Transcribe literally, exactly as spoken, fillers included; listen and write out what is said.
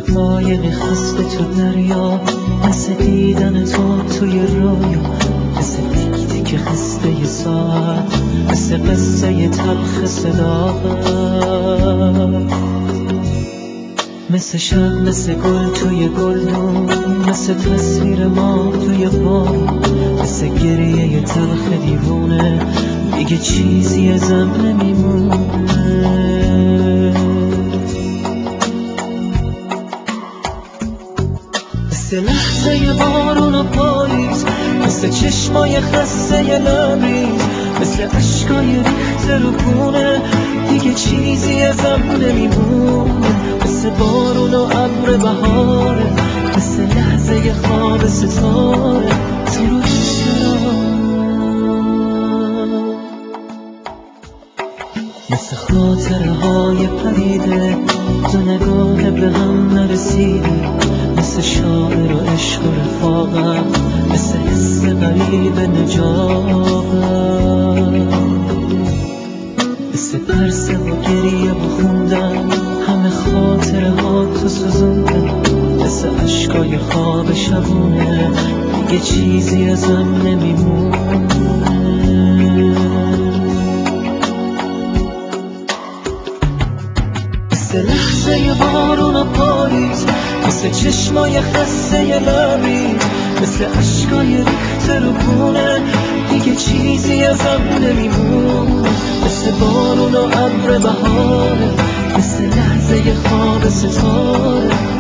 قایق خسته تو دریا، مثل دیدن تو توی رویا، مثل تیک تیک خسته ساعت، مثل قصه تلخ صداقت، مثل شب، مثل گل توی گلدون، مثل تصویر ما توی بام، مثل گریه تلخ دیوونه، دیگه چیزی ازم نمیمونه. مثل لحظه بارون و پاییز، مثل چشمای خسته لبریز، مثل عشقای ریخته رو خونه، دیگه چیزی ازم نمیمونه. مثل بارون و ابر بهاره، مثل لحظه خواب ستاره تو رو دوست دارم. مثل خاطره های پریده دو نگاه به هم نرسیده، مثل شاعر و عشق و رفاقم، مثل حس غریب نجابم، مثل پرسه و گریه و خوندن همه خاطره ها تو سوزوندن، مثل عشقای خواب شبونه، دیگه چیزی ازم نمیمونه. مثل لحظه بارون و پاییز، مثل چشمای خسته لبریز، مثل عشقای ریخته رو خونه، دیگه چیزی ازم نمیمونه. مثل بارون و ابر بهاره، مثل لحظه خواب ستاره